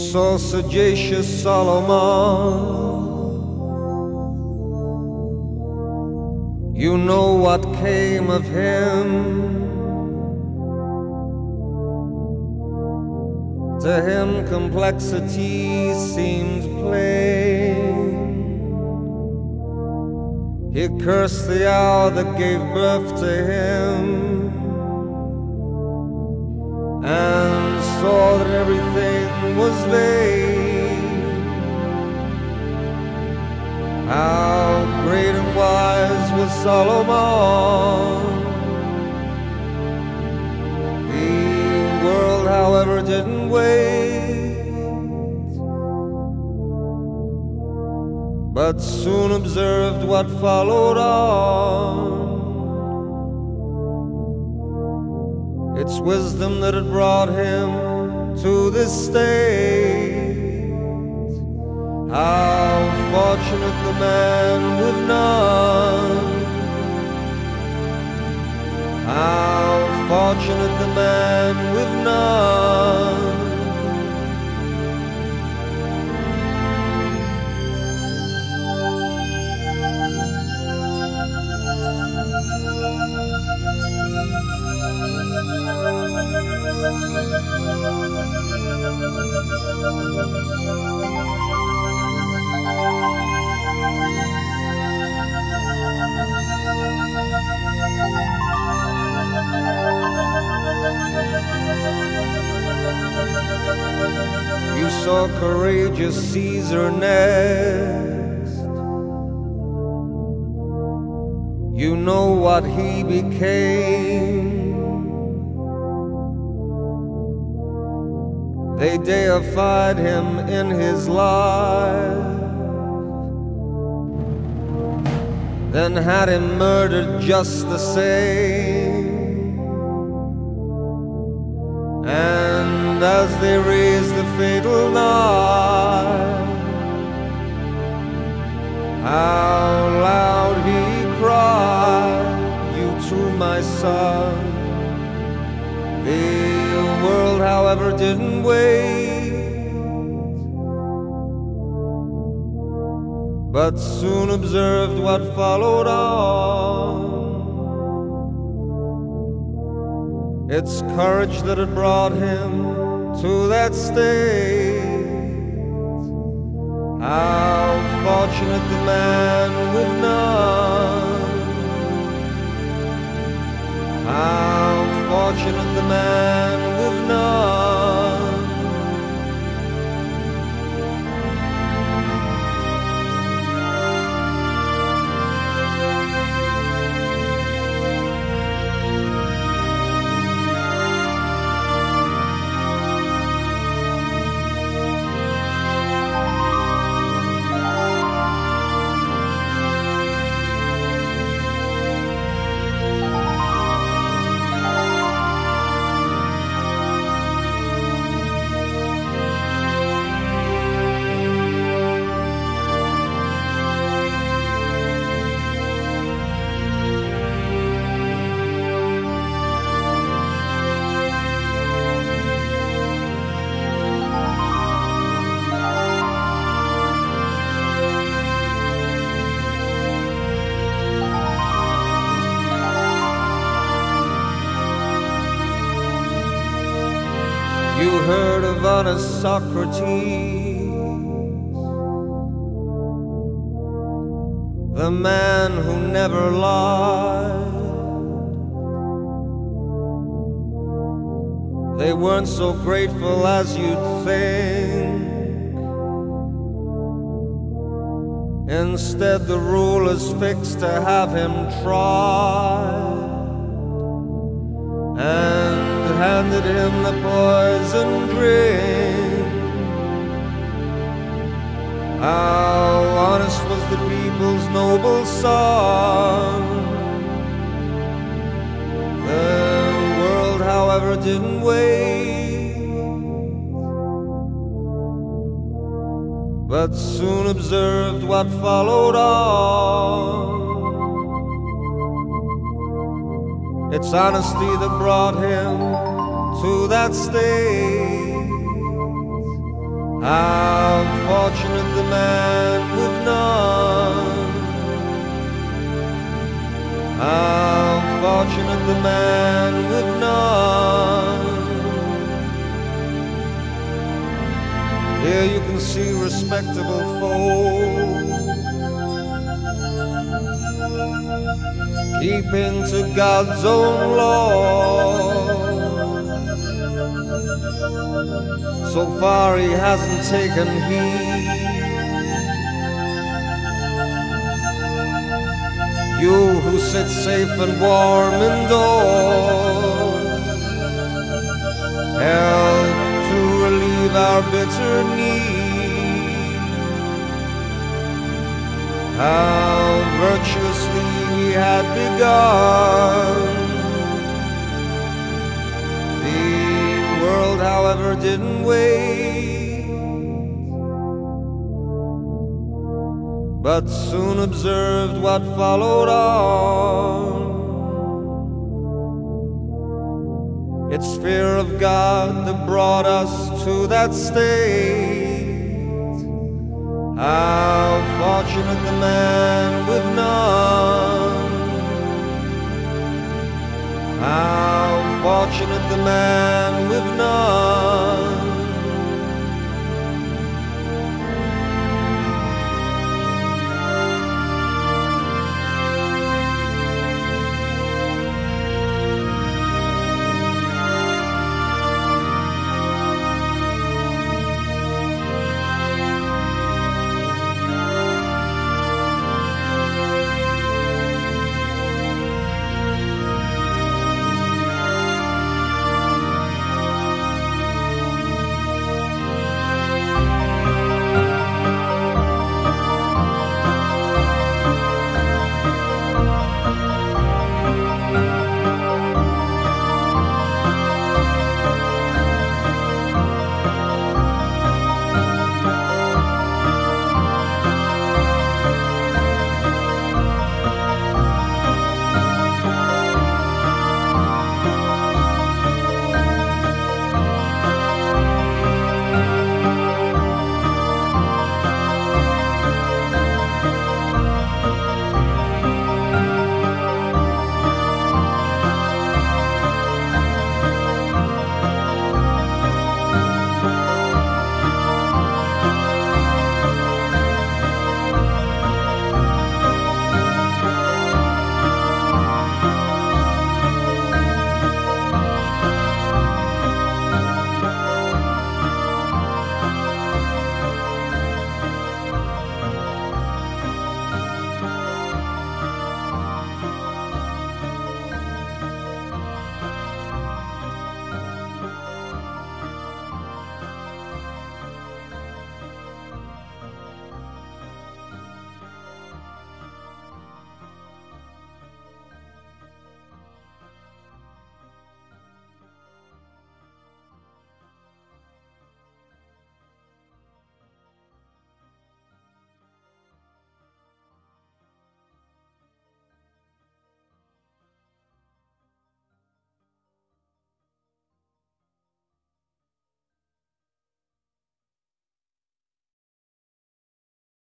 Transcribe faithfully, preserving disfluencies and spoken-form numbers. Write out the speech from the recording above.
saw sagacious Solomon. You know what came of him. To him complexity seems plain. He cursed the hour that gave birth to him, and saw that everything was vain. How great and wise was Solomon. The world, however, didn't wait, but soon observed what followed on. It's wisdom that had brought him to this state. How fortunate the man with none. How fortunate the man with none. You saw courageous Caesar next. You know what he became. They deified him in his life, then had him murdered just the same. And as they raised the fatal knife, how loud he cried, "You too, my son." The world, however, didn't wait, but soon observed what followed on. It's courage that had brought him to that state. How fortunate the man with none. How fortunate the man with none. You heard of honest Socrates, the man who never lied. They weren't so grateful as you'd think. Instead, the rulers fixed to have him tried, and handed him the poison drink. How honest was the people's noble son. The world, however, didn't wait, but soon observed what followed on. It's honesty that brought him to that state. How fortunate the man with none. How fortunate the man with none. Here you can see respectable folk keeping to God's own law. So far he hasn't taken heed. You who sit safe and warm indoors, help to relieve our bitter need. How virtuously we had begun. The world, however, didn't wait, but soon observed what followed on. It's fear of God that brought us to that state. How fortunate the man with none. How fortunate the man